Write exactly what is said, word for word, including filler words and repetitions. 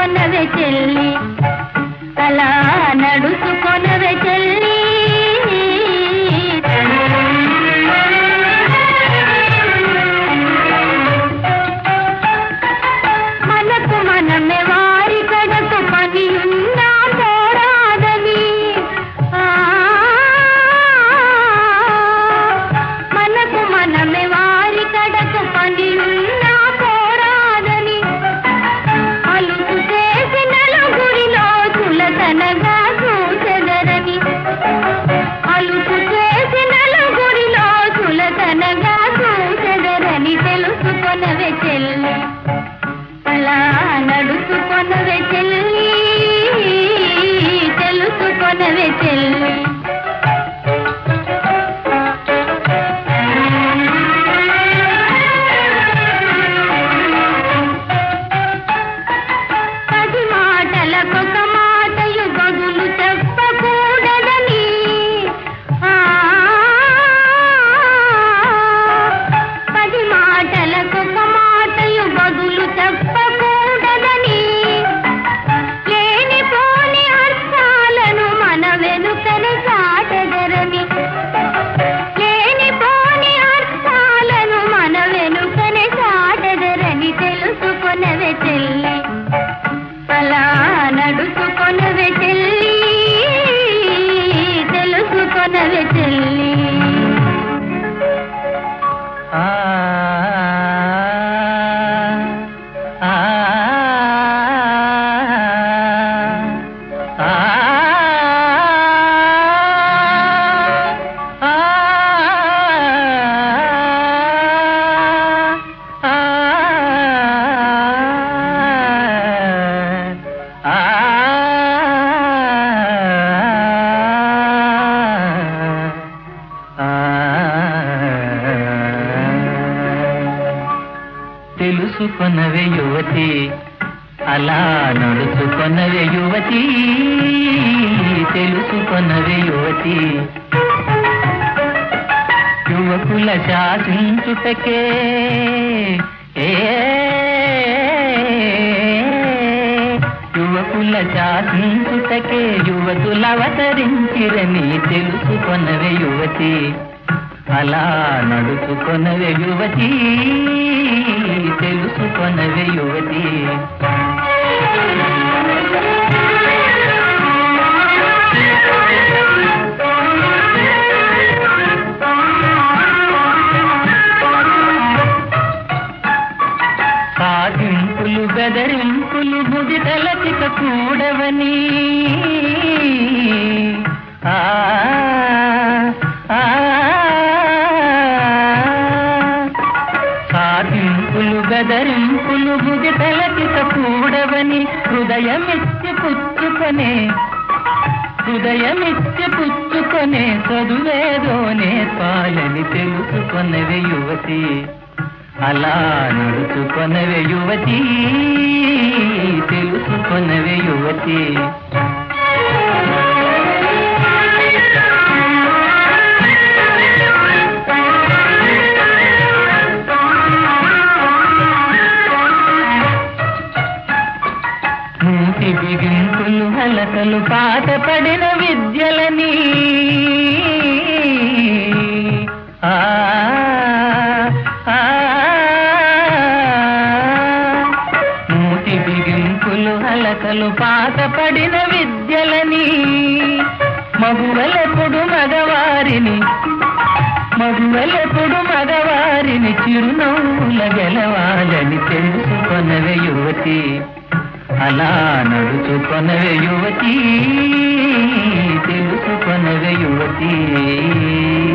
తెలుసుకొనవే చెల్లి, అలా నడుచుకొనవే చెల్లి. మనకు మనమే వారి కడకు పని ఉన్నా పోరాదని, మనకు మనమే వారి కడకు పని ఉన్నా పోరాదని, అలుపు చేసి నలుగురిలో చులకనగా చూచెదరని, అలుపు చేసి నలుగురిలో చులకనగా చూచెదరని తెలుసుకొనవే చెల్లి, అలా నడుచుకొనవే చెల్లి, తెలుసుకొనవే చెల్లి. పది మాటలకొక మాటయు బదులు చెప్పకూడదని, పది మాటలకొక మాటయు బదులు చెప్పకూడదని, లేనిపోని అర్థాలను మన వెనుకనే చాటెదరని, లేనిపోని అర్థాలను మన వెనుకనే చాటెదరని తెలుసుకొనవే చెల్లి, అలా నడుచుకొనవే చెల్లి, తెలుసుకొనవే చెల్లి. ఆ ఆ తెలుసుకొనవే యువతి, అలా నడుచుకొనవే యువతి, తెలుసుకొనవే యువతి. యువకుల శాసించుటకే ఏ యువకుల శాసించుటకే యువతులవతరించిరని తెలుసుకొనవే యువతి, అలా నడుచుకొనవే యువతి, తెలుసుకొనవే యువతి. సాధింపులు బెదరింపులు ముదితలకిక కూడవని, ఆ సాధింపులు బెదరింపులు ముదితలకిక కూడవని, హృదయమిచ్చి పుచ్చుకొనే హృదయమిచ్చి పుచ్చుకొనే చదువేదోనే పాలని తెలుసుకొనవే యువతి, అలా నడుచుకొనవే యువతి, తెలుసుకొనవే యువతి. మూతి బిగింపులు హలకలు పాట పడిన విద్యలని, ఆ మూతి బిగింపులు హలకలు పాట పడిన విద్యలని, మగువలెప్పుడు మగవారిని మగువలెప్పుడు మగవారిని చిరునవ్వుల గెలవాలని తెలుసుకొనవే యువతి, అలా నడుచుకొనవే యువతి, తెలుసుకొనవే యువతి.